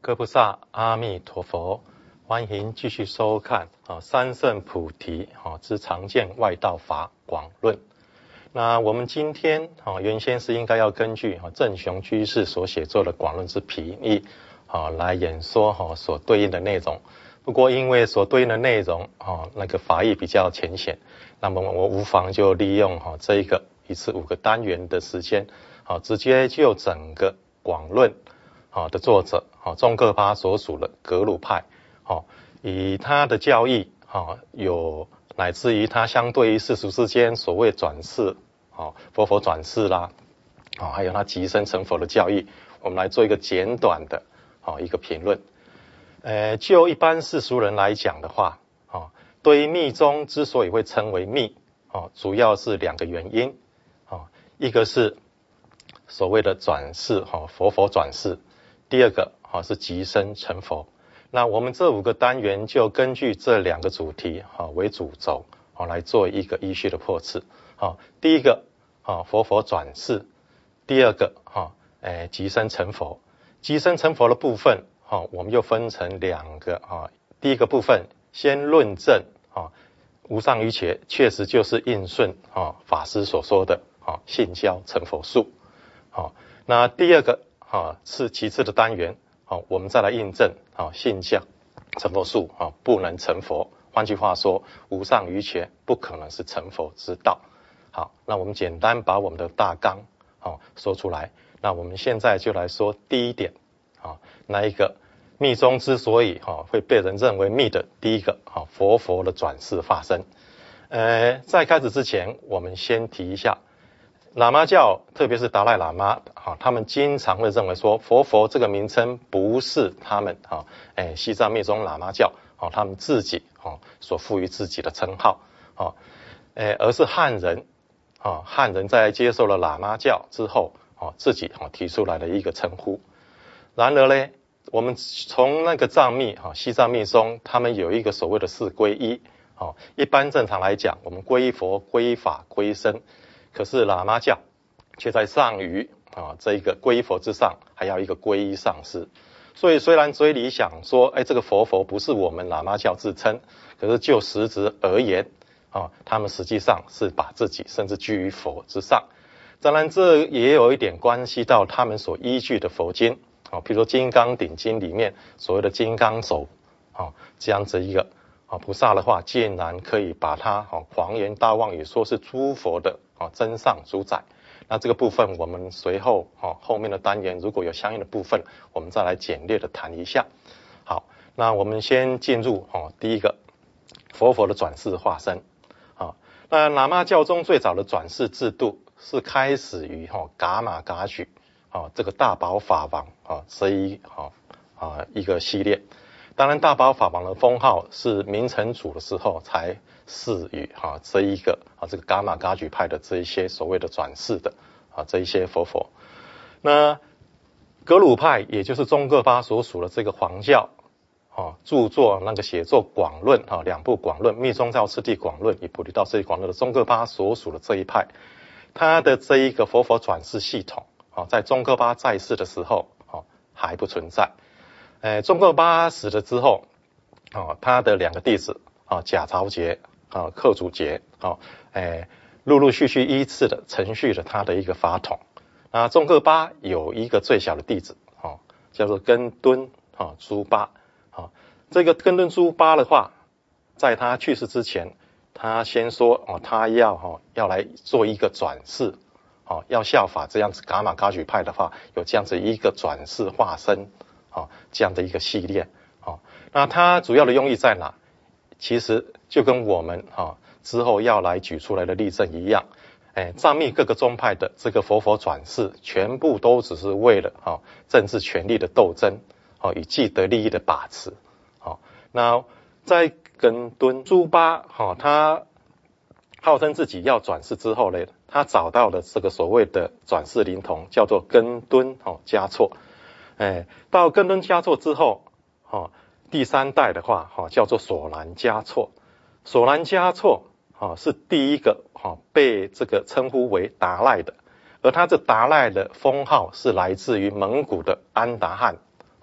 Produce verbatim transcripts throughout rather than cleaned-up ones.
各菩萨阿弥陀佛，欢迎继续收看啊三圣菩提啊之常见外道法广论。那我们今天啊原先是应该要根据啊正雄居士所写作的广论之皮义啊来演说哈所对应的内容。不过因为所对应的内容啊那个法义比较浅显，那么我无妨就利用哈这一个一次五个单元的时间，啊直接就整个广论好的作者，好宗喀巴所属的格鲁派，好以他的教义，好有乃至于他相对于世俗之间所谓转世，好佛佛转世啦，好还有他即生成佛的教义，我们来做一个简短的，好一个评论。呃，就一般世俗人来讲的话，好对于密宗之所以会称为密，好主要是两个原因，好一个是所谓的转世，好佛佛转世。第二个啊是即生成佛。那我们这五个单元就根据这两个主题啊为主轴啊来做一个依序的破次。啊，第一个啊佛佛转世，第二个啊诶即生成佛。即生成佛的部分啊我们又分成两个啊，第一个部分先论证啊无上瑜伽确实就是应顺啊法师所说的啊信教成佛术。好，那第二个啊，是其次的单元，好，我们再来印证啊，信教成佛术啊，不能成佛。换句话说，无上瑜伽不可能是成佛之道。好，那我们简单把我们的大纲啊说出来。那我们现在就来说第一点啊，那一个密宗之所以哈、啊、会被人认为密的第一个啊，佛佛的转世化身。呃，在开始之前，我们先提一下。喇嘛教，特别是达赖喇嘛，哈，他们经常会认为说，佛佛这个名称不是他们哈，哎，西藏密宗喇嘛教，哈，他们自己哈所赋予自己的称号，哈，哎，而是汉人，啊，汉人在接受了喇嘛教之后，啊，自己哈提出来的一个称呼。然而呢，我们从那个藏密，哈，西藏密宗，他们有一个所谓的四皈依，啊，一般正常来讲，我们皈依佛、皈依法、皈依僧。可是喇嘛教却在上于啊这一个皈依佛之上，还要一个皈依上师。所以虽然嘴里想说，哎，这个佛佛不是我们喇嘛教自称，可是就实质而言，啊，他们实际上是把自己甚至居于佛之上。当然，这也有一点关系到他们所依据的佛经，啊，比如说《金刚顶经》里面所谓的金刚手，啊，这样子一个啊菩萨的话，竟然可以把它啊狂言大妄语说是诸佛的。啊，真上主宰。那这个部分我们随后啊后面的单元如果有相应的部分，我们再来简略的谈一下。好，那我们先进入啊第一个佛佛的转世化身。啊，那喇嘛教中最早的转世制度是开始于哈噶玛噶举啊这个大宝法王啊这一啊啊一个系列。当然，大宝法王的封号是明成祖的时候才赐予哈这一个啊这个噶玛噶举派的这一些所谓的转世的啊这一些佛佛。那格鲁派也就是宗喀巴所属的这个黄教啊著作那个写作广论啊两部广论，密宗教次第广论与菩提道次第广论的宗喀巴所属的这一派，他的这一个佛佛转世系统啊在宗喀巴在世的时候啊还不存在。呃，宗喀巴死了之后，啊，他的两个弟子啊，贾朝杰啊、克祖杰啊，哎，陆陆续续依次的承续了他的一个法统。那宗喀巴有一个最小的弟子啊，叫做根敦啊朱巴啊。这个根敦朱巴的话，在他去世之前，他先说哦，他要哈、哦、要来做一个转世，哦，要效法这样子噶玛噶举派的话，有这样子一个转世化身。啊，这样的一个系列，啊，那它主要的用意在哪？其实就跟我们啊之后要来举出来的例证一样，哎，藏密各个宗派的这个佛佛转世，全部都只是为了啊政治权力的斗争，啊与既得利益的把持，好，那在根敦朱巴，哈，他号称自己要转世之后呢，他找到了这个所谓的转世灵童，叫做根敦哦嘉措。哎，到根敦嘉措之后，哦，第三代的话，哈、哦，叫做索兰嘉措。索兰嘉措，哦，是第一个，哈、哦，被这个称呼为达赖的，而他这达赖的封号是来自于蒙古的安达汗，哦，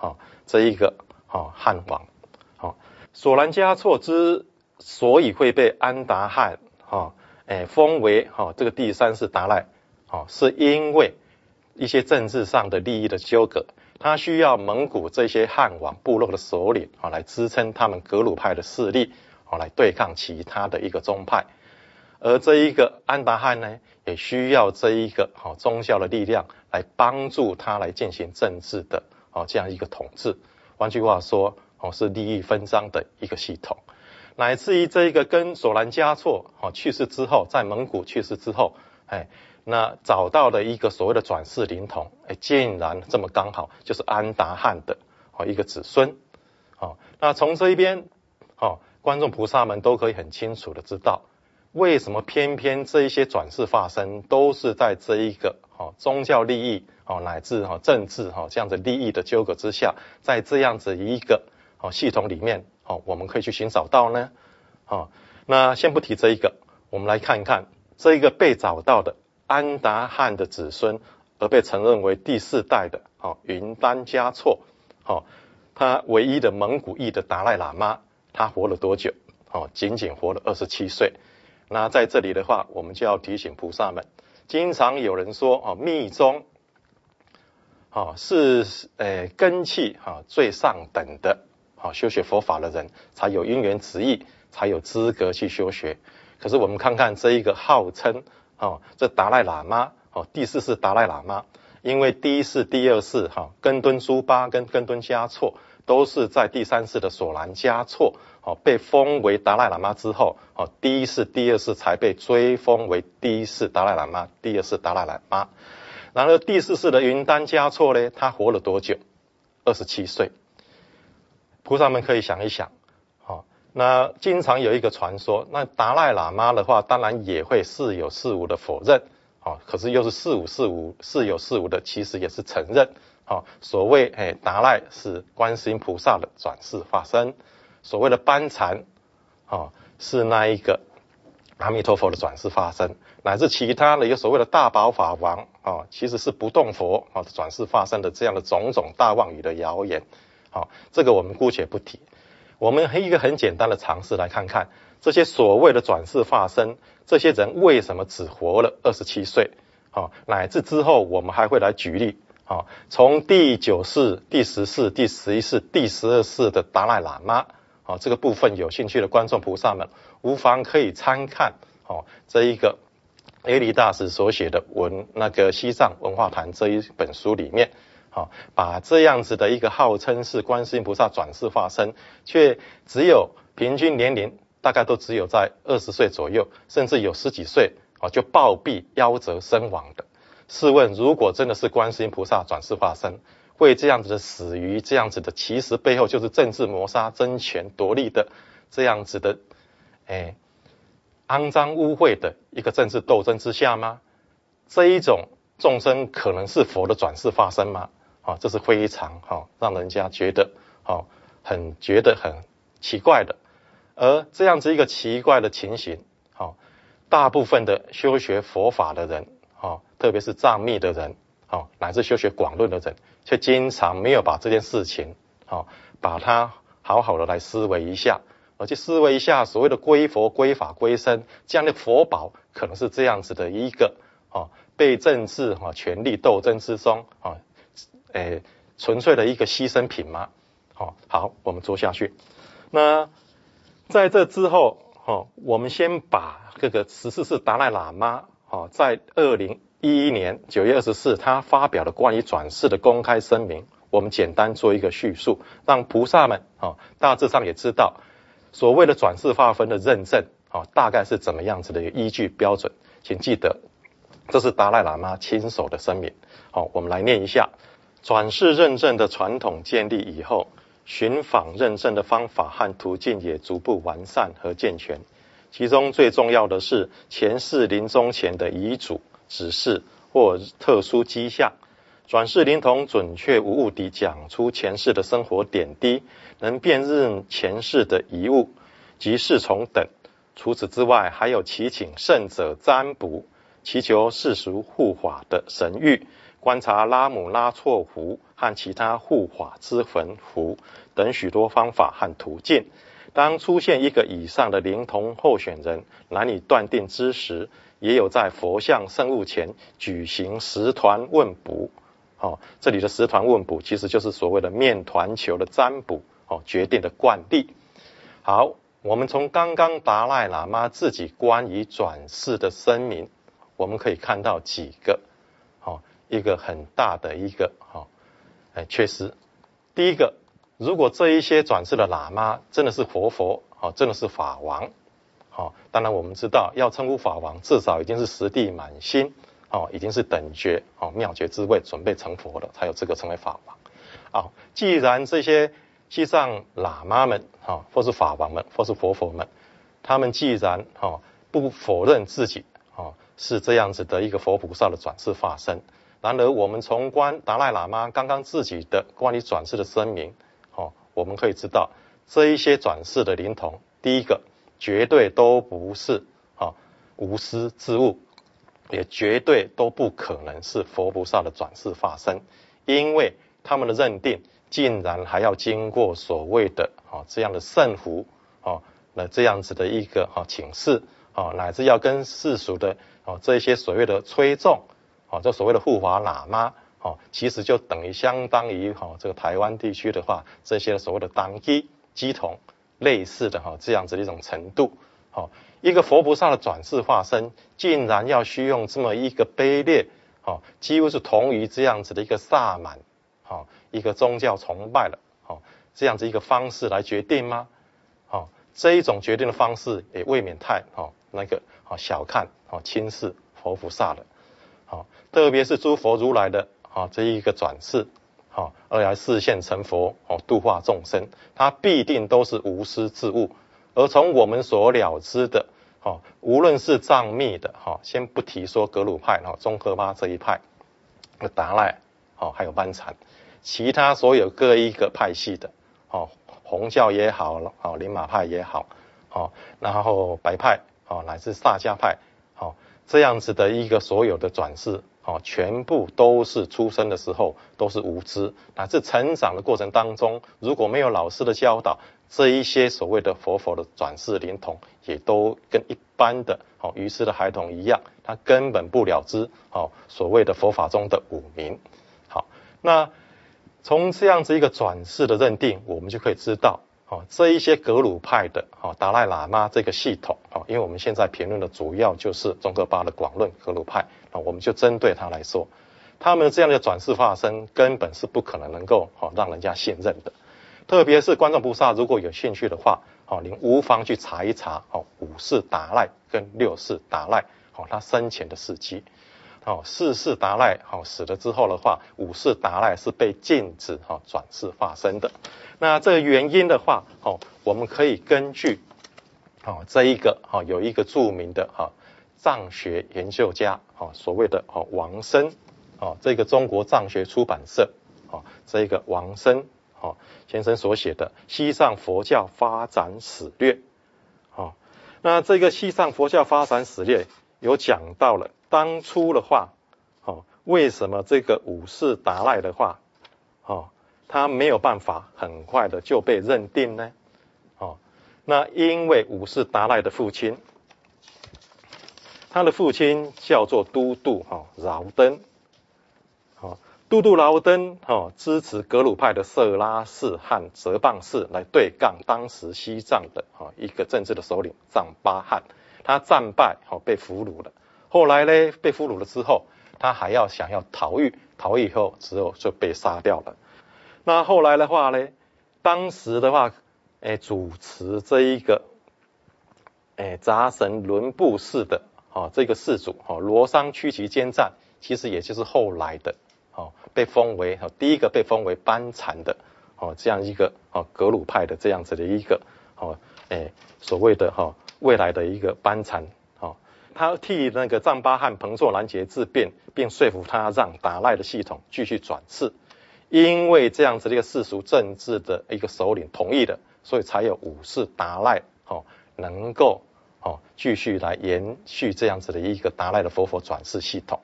这一个哦汉王。哦，索兰嘉措之所以会被安达汗哦诶封为哦这个第三世达赖，哦是因为一些政治上的利益的纠葛，他需要蒙古这些汉王部落的首领啊、哦、来支撑他们格鲁派的势力哦来对抗其他的一个宗派。而这一个安达汗呢，也需要这一个哦宗教的力量来帮助他来进行政治的哦这样一个统治。换句话说，哦是利益分赃的一个系统。乃至于这一个跟索兰嘉措哦去世之后，在蒙古去世之后，哎，那找到的一个所谓的转世灵童，哎，竟然这么刚好就是安达汗的哦一个子孙。哦，那从这一边，哦，观众菩萨们都可以很清楚的知道，为什么偏偏这一些转世发生都是在这一个哦宗教利益哦乃至哦政治哦这样子利益的纠葛之下，在这样子一个哦系统里面哦我们可以去寻找到呢？哦，那先不提这一个，我们来看一看这一个被找到的安达汗的子孙而被承认为第四代的哦云丹嘉措，哦他唯一的蒙古裔的达赖喇嘛，他活了多久？哦，仅仅活了二十七岁。那在这里的话，我们就要提醒菩萨们，经常有人说哦，密宗哦是呃根器哈、哦、最上等的，好、哦、修学佛法的人才有因缘执意，才有资格去修学。可是我们看看这一个号称哦这达赖喇嘛哦第四世达赖喇嘛，因为第一世、第二世哈、哦、根敦朱巴跟根敦嘉措都是在第三世的索兰嘉措哦被封为达赖喇嘛之后哦，第一世、第二世才被追封为第一世达赖喇嘛、第二世达赖喇嘛。然而第四世的云丹嘉措呢，他活了多久？二十七岁。菩萨们可以想一想，哦，那经常有一个传说，那达赖喇嘛的话，当然也会似有似无的否认，哦，可是又是似有似无、似有似无的，其实也是承认。哦，所谓哎达赖是观世音菩萨的转世化身，所谓的班禅，哦是那一个阿弥陀佛的转世化身，乃至其他的有所谓的大宝法王哦，其实是不动佛哦转世化身的这样的种种大妄语的谣言。好、哦，这个我们姑且不提。我们一个很简单的尝试来看看，这些所谓的转世化身，这些人为什么只活了二十七岁？哦，乃至之后我们还会来举例。哦，从第九世、第十世、第十一世、第十二世的达赖喇嘛，哦，这个部分有兴趣的观众菩萨们，无妨可以参看哦这一个耶离大师所写的文那个西藏文化坛这一本书里面，好、哦，把这样子的一个号称是观世音菩萨转世化身，却只有平均年龄大概都只有在二十岁左右，甚至有十几岁哦就暴毙夭折身亡的。试问，如果真的是观世音菩萨转世化身，会这样子的死于这样子的，其实背后就是政治谋杀、争权夺利的这样子的，哎，肮脏污秽的一个政治斗争之下吗？这一种众生可能是佛的转世化身吗？好、哦，这是非常好、哦、让人家觉得好、哦、很觉得很奇怪的。而这样子一个奇怪的情形，好、哦，大部分的修学佛法的人。哦，特别是藏密的人，哦，乃至修学广论的人，却经常没有把这件事情，哦，把它好好的来思维一下，而去思维一下所谓的归佛、归法、归僧这样的佛宝，可能是这样子的一个，哦，被政治哈、哦、权力斗争之中，哦，诶，纯粹的一个牺牲品吗？哦，好，我们做下去。那在这之后，哦，我们先把这个十四世达赖喇嘛。哦，在二零一一年九月二十四，他发表了关于转世的公开声明，我们简单做一个叙述，让菩萨们哦大致上也知道所谓的转世划分的认证哦大概是怎么样子的依据标准。请记得，这是达赖喇嘛亲手的声明。好、哦，我们来念一下：转世认证的传统建立以后，寻访认证的方法和途径也逐步完善和健全。其中最重要的是前世临终前的遗嘱、指示或特殊迹象。转世灵童准确无误地讲出前世的生活点滴，能辨认前世的遗物及侍从等。除此之外，还有祈请圣者占卜，祈求世俗护法的神谕， 观察拉姆拉措符和其他护法之魂符等许多方法和途径。当出现一个以上的灵童候选人难以断定之时，也有在佛像圣物前举行十团问卜。哦，这里的十团问卜其实就是所谓的面团球的占卜哦，决定的惯例。好，我们从刚刚达赖喇嘛自己关于转世的声明，我们可以看到几个哦，一个很大的一个哦，哎缺失。第一个，如果这一些转世的喇嘛真的是活佛，哦，真的是法王，哦，当然我们知道要称呼法王，至少已经是十地满心，哦，已经是等觉，哦，妙觉之位，准备成佛了，才有资格成为法王。哦，既然这些西藏喇嘛们，哦，或是法王们，或是活佛们，他们既然哦不否认自己哦是这样子的一个佛菩萨的转世化身，然而我们从观达赖喇嘛刚刚自己的关于转世的声明，哦，我们可以知道这一些转世的灵童，第一个绝对都不是哦无私之物，也绝对都不可能是佛菩萨的转世化身，因为他们的认定竟然还要经过所谓的哦这样的圣符哦，那这样子的一个哦请示哦，乃至要跟世俗的哦这些所谓的吹众哦，这所谓的护法喇嘛哦，其实就等于相当于哈、哦、这个台湾地区的话，这些所谓的当机机童类似的哈、哦、这样子的一种程度。哦，一个佛菩萨的转世化身，竟然要需用这么一个卑劣哦，几乎是同于这样子的一个萨满哦，一个宗教崇拜了哦，这样子一个方式来决定吗？哦，这一种决定的方式也未免太哦那个哦小看哦轻视佛菩萨了。哦，特别是诸佛如来的哦这一个转世，哦而来示现成佛哦度化众生，他必定都是无私之物。而从我们所了知的，哦，无论是藏密的，哈、哦，先不提说格鲁派，哈、哦，宗喀巴这一派，达赖，哦，还有班禅，其他所有各一个派系的，哦，红教也好，哦，灵马派也好，哦，然后白派，哦，乃至萨迦派，哦，这样子的一个所有的转世，哦，全部都是出生的时候都是无知，乃至成长的过程当中，如果没有老师的教导，这一些所谓的佛佛的转世灵童，也都跟一般的哦愚痴的孩童一样，他根本不了知哦所谓的佛法中的五明。好，那从这样子一个转世的认定，我们就可以知道哦这一些格鲁派的哦达赖喇嘛这个系统哦，因为我们现在评论的主要就是宗喀巴的广论格鲁派，那我们就针对他来说，他们这样的转世化身根本是不可能能够哦让人家信任的。特别是观众菩萨如果有兴趣的话，哦，您无妨去查一查哦，五世达赖跟六世达赖哦，他生前的事迹。哦，四世达赖哦死了之后的话，五世达赖是被禁止哦转世化身的。那这个原因的话，哦，我们可以根据哦这一个哦有一个著名的哈、哦、藏学研究家哦所谓的哦王生哦这个中国藏学出版社哦这一个王生。哦，先生所写的《西藏佛教发展史略》，哦，那这个《西藏佛教发展史略》有讲到了当初的话，哦，为什么这个五世达赖的话，哦，他没有办法很快的就被认定呢？哦，那因为五世达赖的父亲，他的父亲叫做都督哈饶登，哦。都督饶登哦，支持格鲁派的色拉氏和哲蚌氏来对抗当时西藏的哦一个政治的首领藏巴汗，他战败哦被俘虏了。后来呢被俘虏了之后，他还要想要逃狱，逃狱以后之后就被杀掉了。那后来的话呢，当时的话，哎主持这一个哎杂神伦布氏的哦这个氏主哦罗桑区旗坚赞，其实也就是后来的。哦，被封为哦，第一个被封为班禅的哦，这样一个哦格鲁派的这样子的一个哦，诶所谓的哈、哦、未来的一个班禅哦，他替那个藏巴汗彭措兰杰自辩，并说服他让达赖的系统继续转世，因为这样子的一个世俗政治的一个首领同意的，所以才有五世达赖哦能够哦继续来延续这样子的一个达赖的佛佛转世系统。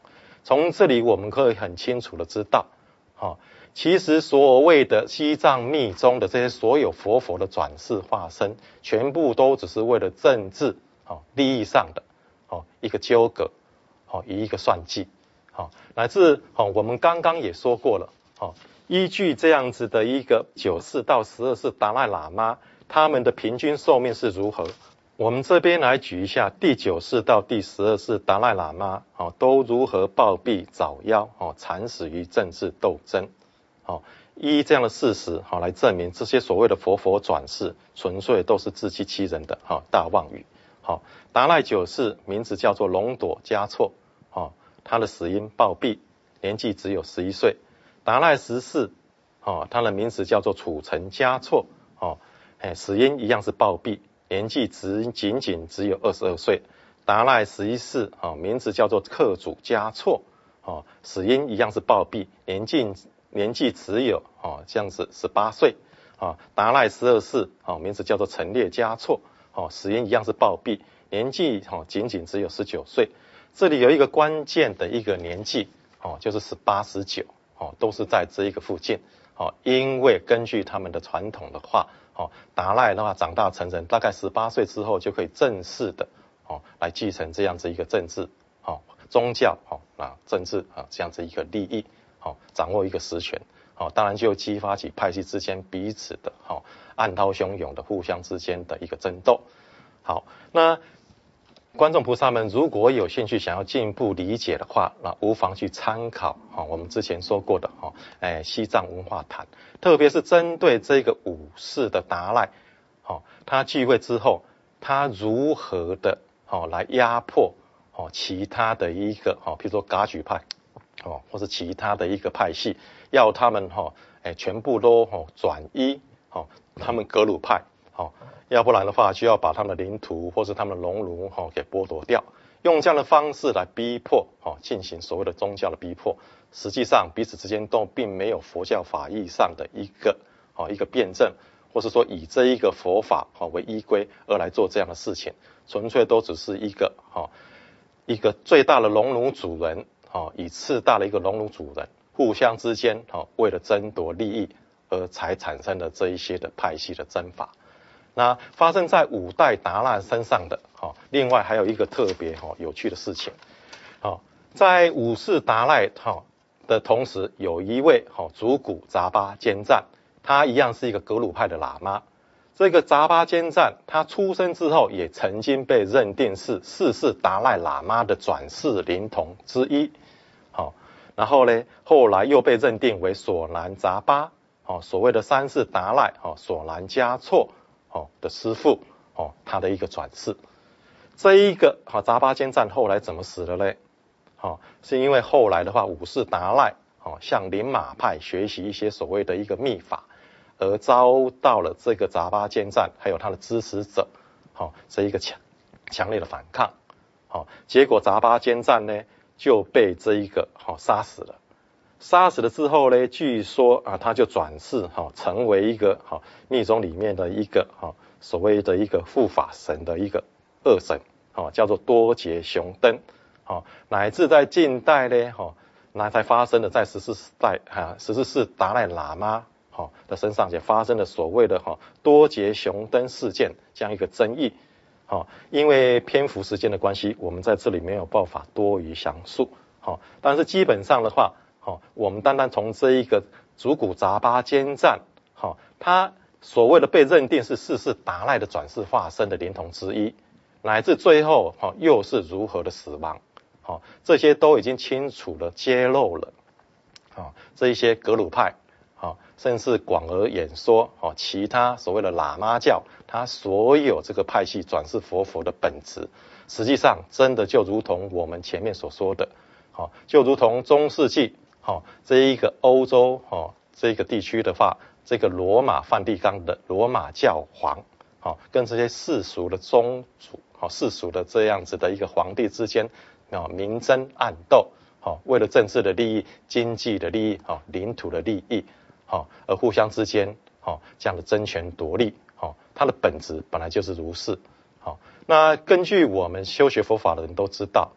从这里我们可以很清楚的知道，哦，其实所谓的西藏密宗的这些所有佛佛的转世化身，全部都只是为了政治、哦、利益上的、哦、一个纠葛、哦、一个算计，哦、乃至、哦、我们刚刚也说过了，哦，依据这样子的一个九世到十二世达赖喇嘛，他们的平均寿命是如何？我们这边来举一下第九世到第十二世达赖喇嘛，哦，都如何暴毙早夭，哦，惨死于政治斗争，哦，依这样的事实，好、哦、来证明这些所谓的佛佛转世，纯粹都是自欺欺人的，哦、大妄语。好、哦，达赖九世名字叫做龙朵嘉措，哦，他的死因暴毙，年纪只有十一岁。达赖十世，哦，他的名字叫做楚成嘉措，哦，哎，死因一样是暴毙。年纪只仅仅只有二十二岁。达赖十一世，哦，名字叫做克祖嘉措，哦，死因一样是暴毙，年纪年纪只有哦这样子十八岁。哦，达赖十二世，哦，名字叫做陈列嘉措，哦，死因一样是暴毙，年纪哦仅仅只有十九岁。这里有一个关键的一个年纪，哦，就是十八、十九，哦，都是在这一个附近。哦，因为根据他们的传统的话，哦，达赖的话长大成人，大概十八岁之后就可以正式的哦来继承这样子一个政治、哦宗教、哦啊政治啊这样子一个利益，哦掌握一个实权，哦当然就激发起派系之间彼此的哦暗涛汹涌的互相之间的一个争斗。好，那观众菩萨们如果有兴趣想要进一步理解的话，那无妨去参考、哦、我们之前说过的、哦哎、西藏文化坛，特别是针对这个五世的达赖、哦、他继位之后，他如何的、哦、来压迫、哦、其他的一个、哦、譬如说噶举派、哦、或是其他的一个派系，要他们、哦哎、全部都、哦、转依、哦、他们格鲁派、哦要不然的话，就要把他们的领土或是他们的熔炉哈给剥夺掉，用这样的方式来逼迫哈进行所谓的宗教的逼迫。实际上彼此之间都并没有佛教法义上的一个哦一个辩证，或是说以这一个佛法哈为依归而来做这样的事情，纯粹都只是一个哈一个最大的熔炉主人哈以次大的一个熔炉主人互相之间哈为了争夺利益而才产生的这一些的派系的争法。那发生在五代达赖身上的，哦，另外还有一个特别哦有趣的事情，哦，在五世达赖哈的同时，有一位哦主古扎巴坚赞，他一样是一个格鲁派的喇嘛。这个扎巴坚赞，他出生之后也曾经被认定是四世达赖喇嘛的转世灵童之一，好、哦，然后呢，后来又被认定为索南扎巴，哦，所谓的三世达赖，哦，索南嘉措。哦的师父哦，他的一个转世，这一个好、哦、扎巴坚赞后来怎么死的嘞？哦，是因为后来的话，五世达赖哦向林马派学习一些所谓的一个秘法，而遭到了这个扎巴坚赞还有他的支持者，哦这一个强强烈的反抗，哦结果扎巴坚赞呢就被这一个好、哦、杀死了。杀死了之后呢，据说啊，他就转世哈、哦，成为一个哈、哦、密宗里面的一个哈、哦、所谓的一个护法神的一个恶神，哦，叫做多杰雄登，哦，乃至在近代呢，哈、哦，那才发生的在十四代啊十四世达赖喇嘛哈、哦、的身上也发生了所谓的哈、哦、多杰雄登事件这样一个争议，哦，因为篇幅时间的关系，我们在这里没有办法多于详述，哦，但是基本上的话。哦，我们单单从这一个主古扎巴坚赞，哦，他所谓的被认定是四世达赖的转世化身的灵童之一，乃至最后哦又是如何的死亡，哦，这些都已经清楚的揭露了，哦，这一些格鲁派，哦，甚至广而言说，哦，其他所谓的喇嘛教，它所有这个派系转世佛佛的本质，实际上真的就如同我们前面所说的，哦，就如同中世纪。好、哦，这一个欧洲哦，这个地区的话，这个罗马梵蒂冈的罗马教皇，好、哦，跟这些世俗的宗主，好、哦，世俗的这样子的一个皇帝之间，啊、哦，明争暗斗，好、哦，为了政治的利益、经济的利益，好、哦，领土的利益，好、哦，而互相之间，好、哦，这样的争权夺利，好、哦，它的本质本来就是如是，好、哦，那根据我们修学佛法的人都知道。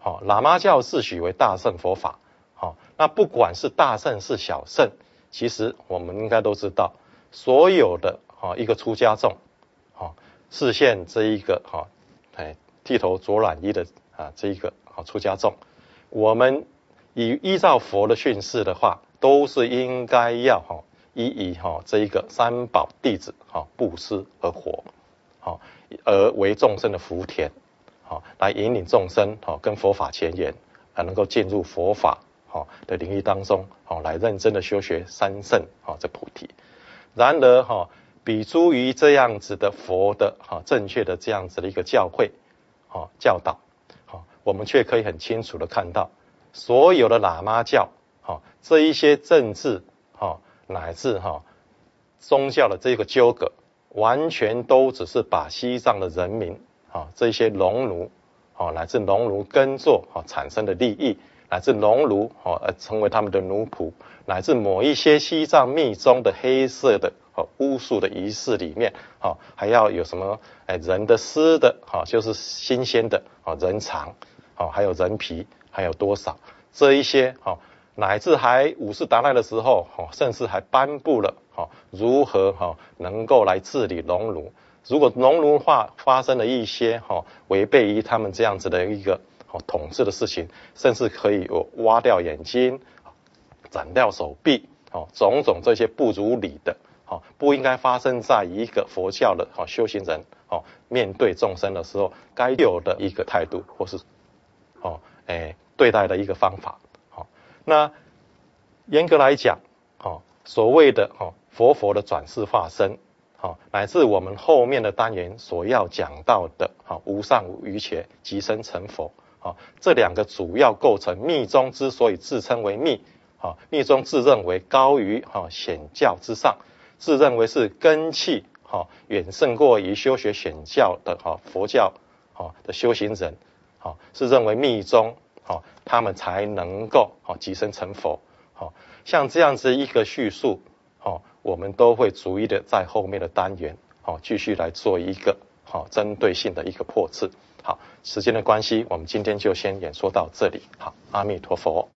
好，喇嘛教自诩为大乘佛法。好，那不管是大乘是小乘，其实我们应该都知道，所有的哈一个出家众，好视线这一个哈哎剃头着染衣的啊这一个好出家众，我们以依照佛的训示的话，都是应该要哈依以哈这一个三宝弟子哈布施而活，好而为众生的福田，好来引领众生好跟佛法前沿，啊能够进入佛法好的领域当中，好来认真的修学三圣好这菩提。然而哈比诸于这样子的佛的哈正确的这样子的一个教诲好教导，好我们却可以很清楚的看到，所有的喇嘛教好这一些政治好乃至哈宗教的这个纠葛，完全都只是把西藏的人民啊这些农奴啊乃至农奴耕作啊产生的利益，乃至农奴啊而成为他们的奴仆，乃至某一些西藏密宗的黑色的啊巫术的仪式里面啊还要有什么哎人的丝的啊就是新鲜的啊人肠啊还有人皮还有多少这一些啊乃至还五世达赖的时候甚至还颁布了如何能够来治理农奴，如果农奴化发生了一些违背于他们这样子的一个统治的事情，甚至可以有挖掉眼睛斩掉手臂种种这些不如理的不应该发生在一个佛教的修行人面对众生的时候该有的一个态度或是对待的一个方法。那严格来讲所谓的佛佛的转世化身乃至我们后面的单元所要讲到的无上无余劫即生成佛，这两个主要构成密宗之所以自称为密，密宗自认为高于显教之上，自认为是根器远胜过于修学显教的佛教的修行人，是认为密宗他们才能够即生成佛。像这样子一个叙述我们都会逐一的在后面的单元继续来做一个针对性的一个破斥。好，时间的关系，我们今天就先演说到这里。好，阿弥陀佛。